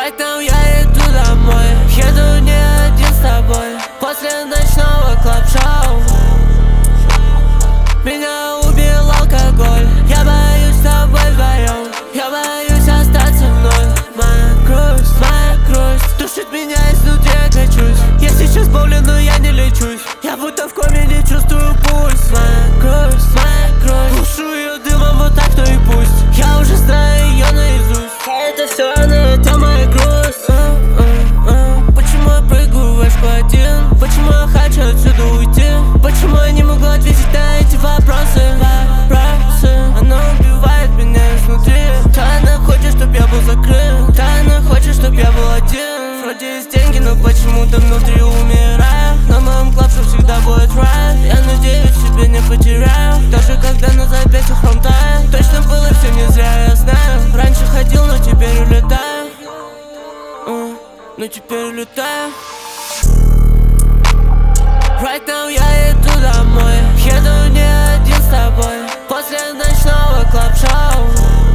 Right now я иду домой, еду не один с тобой. После ночного клаб-шоу меня убил алкоголь. Я боюсь с тобой вдвоем, я боюсь остаться вновь. Моя грусть душит меня изнутри, я качусь. Я сейчас болен, но я не лечусь. Я будто в коме, не чувствую пульс. Моя грусть, душу ее дымом, вот так, то и пусть. Я уже знаю ее наизусть. Это все она, это моя грусть. Почему я прыгаю в вышку один? Почему я хочу отсюда уйти? Почему я не могу ответить на эти вопросы? Она убивает меня изнутри. Да, она хочет, чтоб я был закрыт. Да, она хочет, чтоб я был один. Вроде есть деньги, но почему-то внутри умираю. На моем клапше всегда будет райд. Я надеюсь, себе не потеряю. Даже когда на запястьях хром тает. Точно было все не зря, я знаю. Раньше ходил, но теперь улетаю. Но теперь улетаю. Right now я иду домой, еду не один с тобой. После ночного клаб-шоу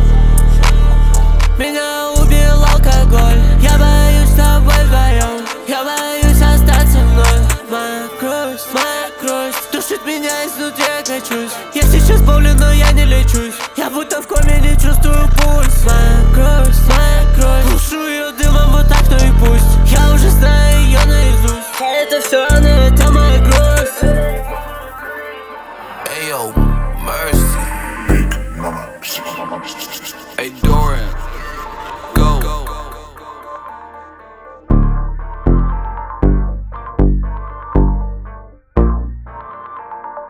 меня убил алкоголь. Я боюсь с тобой вдвоем, я боюсь остаться вновь. Моя грусть душит меня изнутри, я качусь. Я сейчас болен, но я не лечусь. Я будто в коме, не чувствую пульс. Моя грусть, душу ее дымом, вот так, то и пусть. Я уже знаю ее наизусть. Это все она, это моя грусть. Ayo, Mercy. Hey, Dora.